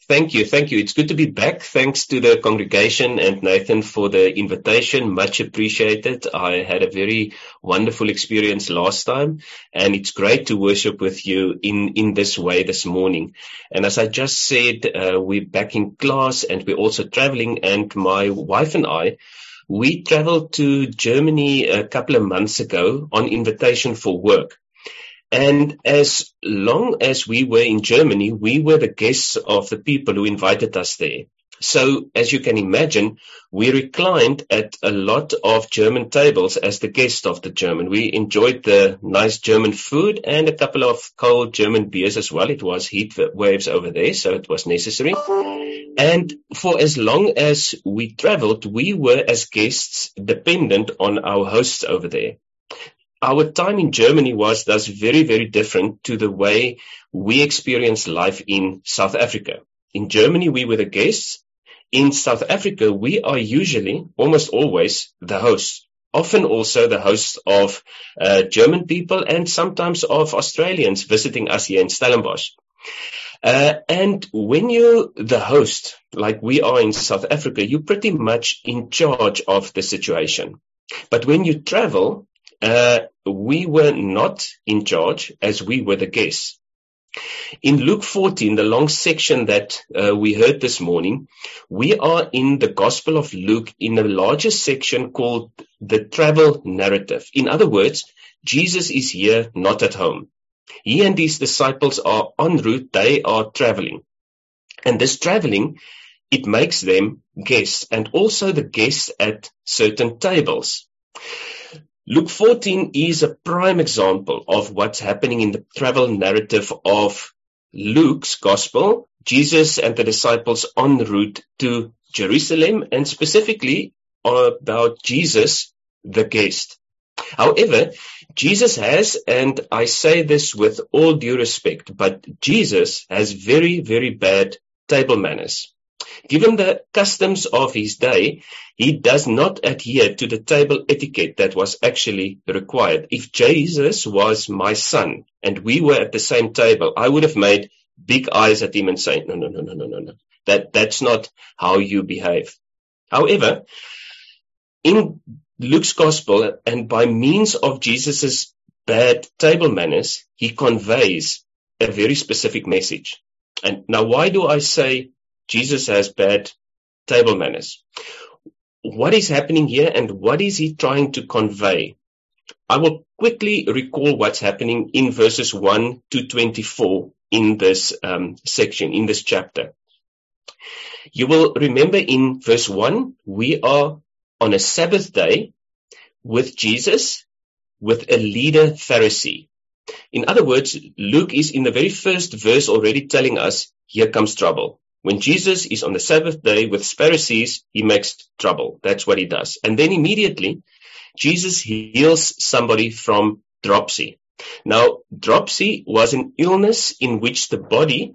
Thank you. Thank you. It's good to be back. Thanks to the congregation and Nathan for the invitation. Much appreciated. I had a very wonderful experience last time, and it's great to worship with you in this way this morning. And as I just said, we're back in class and we're also traveling, and my wife and I, we traveled to Germany a couple of months ago on invitation for work. And as long as we were in Germany, we were the guests of the people who invited us there. So, as you can imagine, we reclined at a lot of German tables as the guest of the German. We enjoyed the nice German food and a couple of cold German beers as well. It was heat waves over there, so it was necessary. And for as long as we traveled, we were as guests dependent on our hosts over there. Our time in Germany was thus very, very different to the way we experienced life in South Africa. In Germany, we were the guests. In South Africa, we are usually, almost always, the hosts. Often also the hosts of German people and sometimes of Australians visiting us here in Stellenbosch. And when you're the host, like we are in South Africa, you're pretty much in charge of the situation. But when you travel, we were not in charge as we were the guests. In Luke 14, the long section that we heard this morning, we are in the Gospel of Luke in a larger section called the travel narrative. In other words, Jesus is here, not at home. He and his disciples are en route, they are traveling. And this traveling, it makes them guests, and also the guests at certain tables. Luke 14 is a prime example of what's happening in the travel narrative of Luke's gospel. Jesus and the disciples en route to Jerusalem, and specifically about Jesus, the guest. However, Jesus has, and I say this with all due respect, but Jesus has very, very bad table manners. Given the customs of his day, he does not adhere to the table etiquette that was actually required. If Jesus was my son and we were at the same table, I would have made big eyes at him and say, no. That's not how you behave. However, in Luke's gospel, and by means of Jesus's bad table manners, he conveys a very specific message. And now, why do I say Jesus has bad table manners? What is happening here and what is he trying to convey? I will quickly recall what's happening in verses 1 to 24 in this section, in this chapter. You will remember in verse 1, we are on a Sabbath day with Jesus, with a leader Pharisee. In other words, Luke is in the very first verse already telling us, here comes trouble. When Jesus is on the Sabbath day with Pharisees, he makes trouble. That's what he does. And then immediately, Jesus heals somebody from dropsy. Now, dropsy was an illness in which the body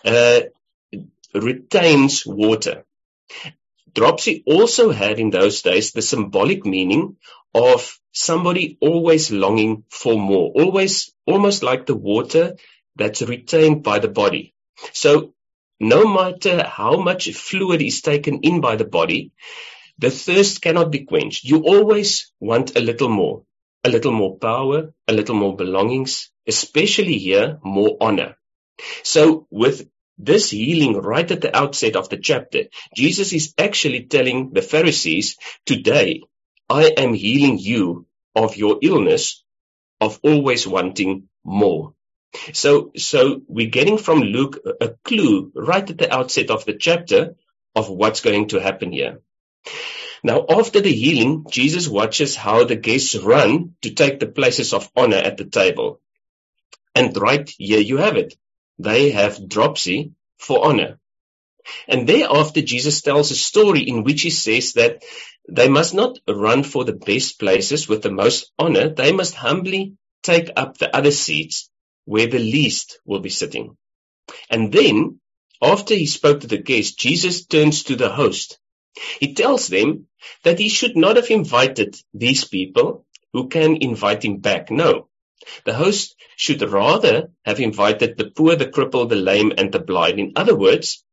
retains water. Dropsy also had in those days the symbolic meaning of somebody always longing for more, always almost like the water that's retained by the body. So no matter how much fluid is taken in by the body, the thirst cannot be quenched. You always want a little more power, a little more belongings, especially here, more honor. So with this healing right at the outset of the chapter, Jesus is actually telling the Pharisees, today I am healing you of your illness of always wanting more. So we're getting from Luke a clue right at the outset of the chapter of what's going to happen here. Now, after the healing, Jesus watches how the guests run to take the places of honor at the table. And right here you have it. They have dropsy for honor. And thereafter, Jesus tells a story in which he says that they must not run for the best places with the most honor. They must humbly take up the other seats where the least will be sitting. And then, after he spoke to the guests, Jesus turns to the host. He tells them that he should not have invited these people who can invite him back. No, the host should rather have invited the poor, the crippled, the lame, and the blind. In other words,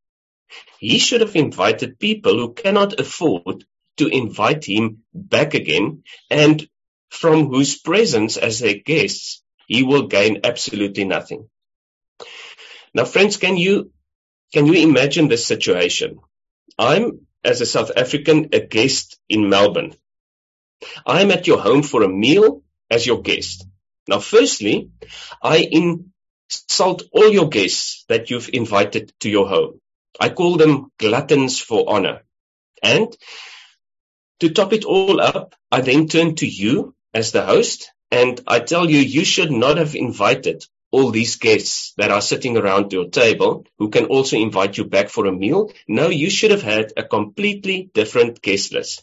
He should have invited people who cannot afford to invite him back again, and from whose presence as their guests he will gain absolutely nothing. Now, friends, can you imagine this situation? I'm, as a South African, a guest in Melbourne. I'm at your home for a meal as your guest. Now, firstly, I insult all your guests that you've invited to your home. I call them gluttons for honor. And to top it all up, I then turn to you as the host, and I tell you, you should not have invited all these guests that are sitting around your table who can also invite you back for a meal. No, you should have had a completely different guest list.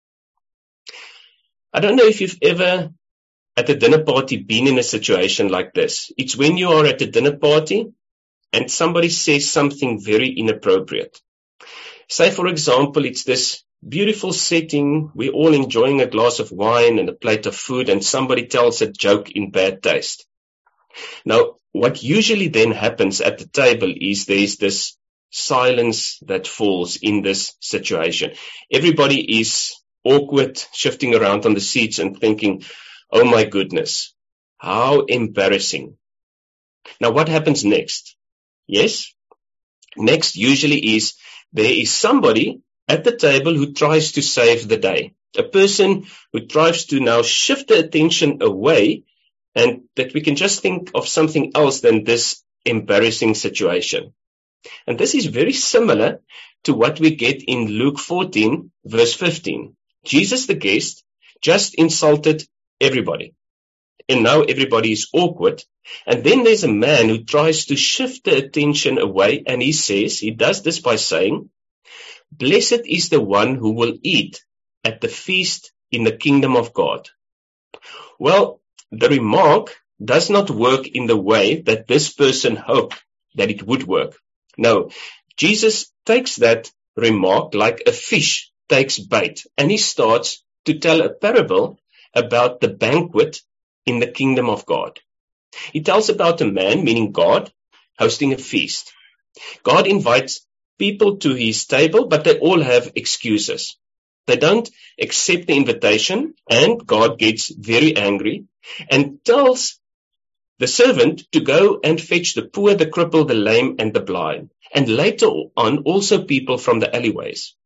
I don't know if you've ever at a dinner party been in a situation like this. It's when you are at a dinner party and somebody says something very inappropriate. Say, for example, it's this beautiful setting, we're all enjoying a glass of wine and a plate of food, and somebody tells a joke in bad taste. Now, what usually then happens at the table is there's this silence that falls in this situation. Everybody is awkward, shifting around on the seats and thinking, oh my goodness, how embarrassing. Now, what happens next? Yes? Next usually is there is somebody at the table who tries to save the day. A person who tries to now shift the attention away, and that we can just think of something else than this embarrassing situation. And this is very similar to what we get in Luke 14, verse 15. Jesus, the guest, just insulted everybody. And now everybody is awkward. And then there's a man who tries to shift the attention away, and he does this by saying, blessed is the one who will eat at the feast in the kingdom of God. Well, the remark does not work in the way that this person hoped that it would work. No, Jesus takes that remark like a fish takes bait, and he starts to tell a parable about the banquet in the kingdom of God. He tells about a man, meaning God, hosting a feast. God invites people to his table, but they all have excuses. They don't accept the invitation, and God gets very angry and tells the servant to go and fetch the poor, the crippled, the lame, and the blind, and later on also people from the alleyways.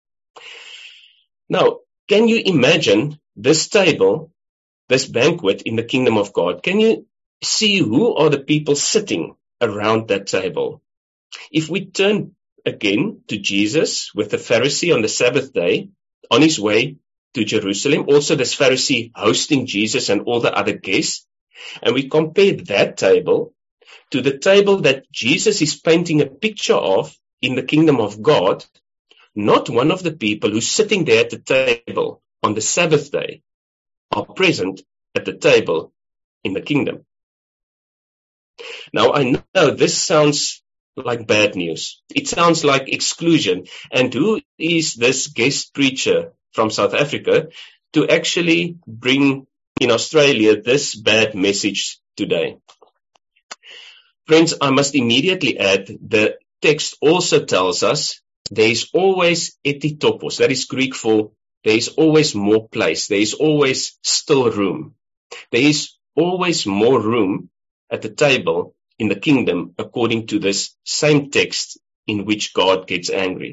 Now, can you imagine this table, this banquet in the kingdom of God? Can you see who are the people sitting around that table? If we turn again to Jesus with the Pharisee on the Sabbath day, on his way to Jerusalem, also this Pharisee hosting Jesus and all the other guests, and we compare that table to the table that Jesus is painting a picture of in the kingdom of God, not one of the people who's sitting there at the table on the Sabbath day are present at the table in the kingdom. Now, I know this sounds like bad news. It sounds like exclusion. And who is this guest preacher from South Africa to actually bring in Australia this bad message today? Friends, I must immediately add the text also tells us there is always etitopos. That is Greek for there is always more place. There is always still room. There is always more room at the table in the kingdom, according to this same text in which God gets angry.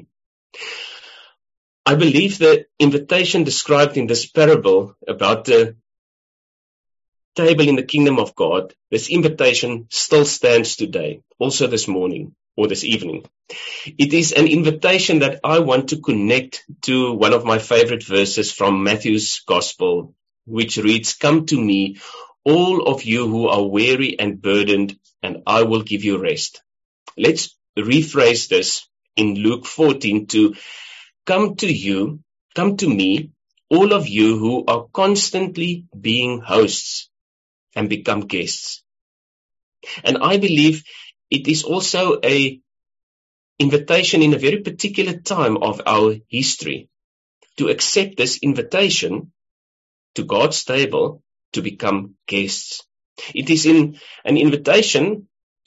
I believe the invitation described in this parable about the table in the kingdom of God, this invitation still stands today, also this morning or this evening. It is an invitation that I want to connect to one of my favorite verses from Matthew's Gospel, which reads, "Come to me, all of you who are weary and burdened, and I will give you rest." Let's rephrase this in Luke 14 to come to me, all of you who are constantly being hosts and become guests. And I believe it is also an invitation in a very particular time of our history to accept this invitation to God's table to become guests. It is an invitation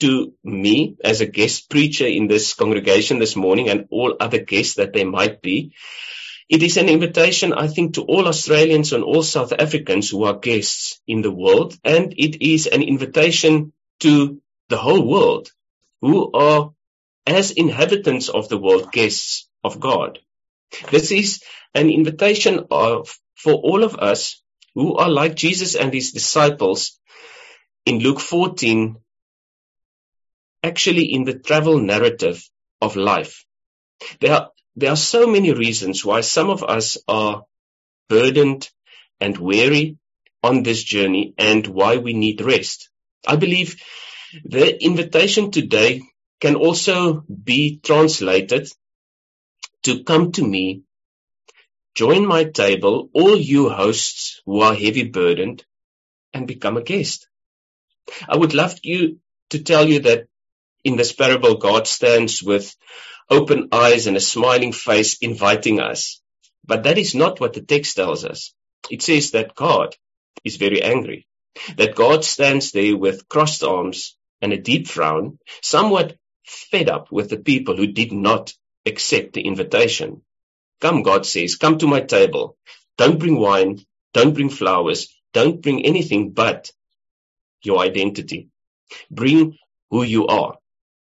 to me as a guest preacher in this congregation this morning and all other guests that there might be. It is an invitation, I think, to all Australians and all South Africans who are guests in the world. And it is an invitation to the whole world who are, as inhabitants of the world, guests of God. This is an invitation for all of us who are like Jesus and his disciples in Luke 14, actually in the travel narrative of life. There are so many reasons why some of us are burdened and weary on this journey and why we need rest. I believe the invitation today can also be translated to come to me, join my table, all you hosts who are heavy burdened, and become a guest. I would love to tell you that in this parable, God stands with open eyes and a smiling face inviting us. But that is not what the text tells us. It says that God is very angry, that God stands there with crossed arms and a deep frown, somewhat fed up with the people who did not accept the invitation. Come, God says, come to my table. Don't bring wine, don't bring flowers, don't bring anything but your identity. Bring who you are.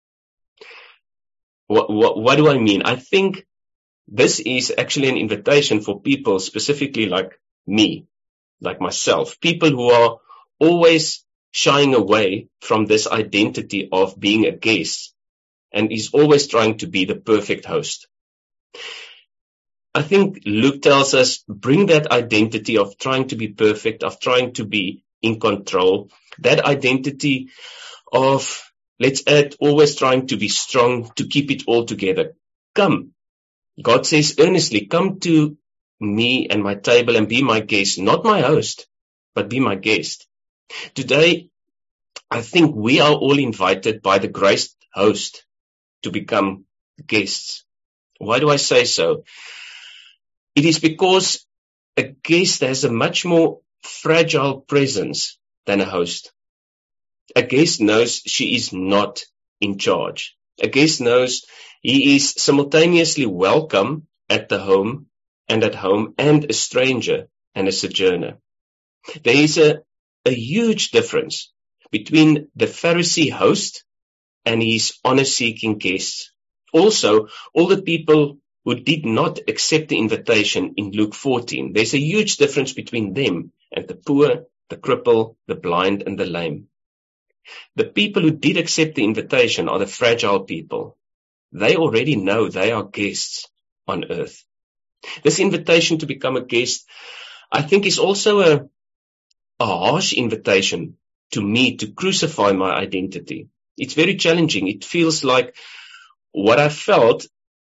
What do I mean? I think this is actually an invitation for people specifically like me, like myself, people who are always shying away from this identity of being a guest and is always trying to be the perfect host. I think Luke tells us, bring that identity of trying to be perfect, of trying to be in control, that identity of, let's add, always trying to be strong, to keep it all together. Come. God says earnestly, come to me and my table and be my guest, not my host, but be my guest. Today, I think we are all invited by the graced host to become guests. Why do I say so? It is because a guest has a much more fragile presence than a host. A guest knows she is not in charge. A guest knows he is simultaneously welcome at the home and at home and a stranger and a sojourner. There is a huge difference between the Pharisee host and his honor-seeking guests. Also, all the people who did not accept the invitation in Luke 14, there's a huge difference between them and the poor, the cripple, the blind, and the lame. The people who did accept the invitation are the fragile people. They already know they are guests on earth. This invitation to become a guest, I think, is also a harsh invitation to me to crucify my identity. It's very challenging. It feels like what I felt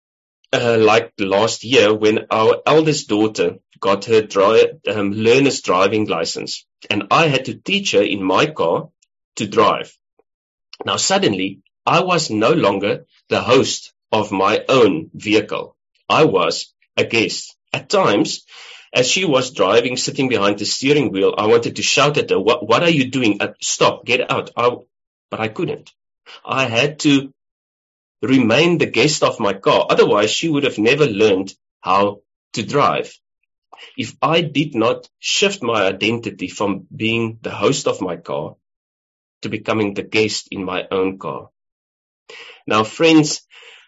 like last year when our eldest daughter got her learner's driving license, and I had to teach her in my car to drive. Now suddenly, I was no longer the host of my own vehicle. I was a guest. At times, as she was driving, sitting behind the steering wheel, I wanted to shout at her, what are you doing? Stop, get out. But I couldn't. I had to remain the guest of my car. Otherwise, she would have never learned how to drive. If I did not shift my identity from being the host of my car to becoming the guest in my own car. Now, friends,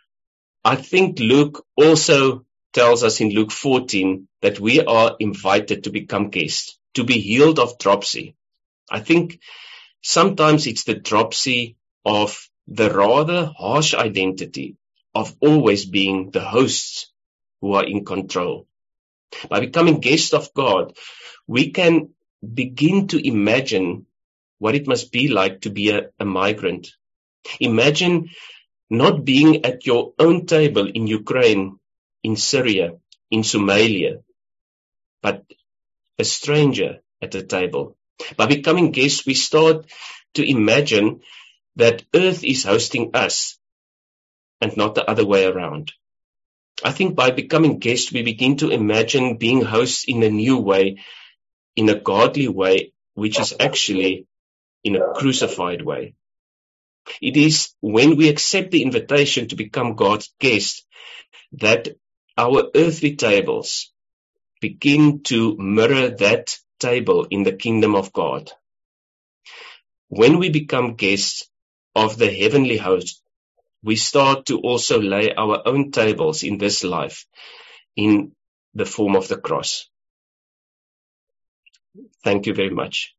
I think Luke also tells us in Luke 14 that we are invited to become guests, to be healed of dropsy. I think sometimes it's the dropsy of the rather harsh identity of always being the hosts who are in control. By becoming guests of God, we can begin to imagine what it must be like to be a migrant. Imagine not being at your own table in Ukraine, in Syria, in Somalia, but a stranger at the table. By becoming guests, we start to imagine that earth is hosting us and not the other way around. I think by becoming guests, we begin to imagine being hosts in a new way, in a godly way, which is actually in a crucified way. It is when we accept the invitation to become God's guest that our earthly tables begin to mirror that table in the kingdom of God. When we become guests of the heavenly host, we start to also lay our own tables in this life in the form of the cross. Thank you very much.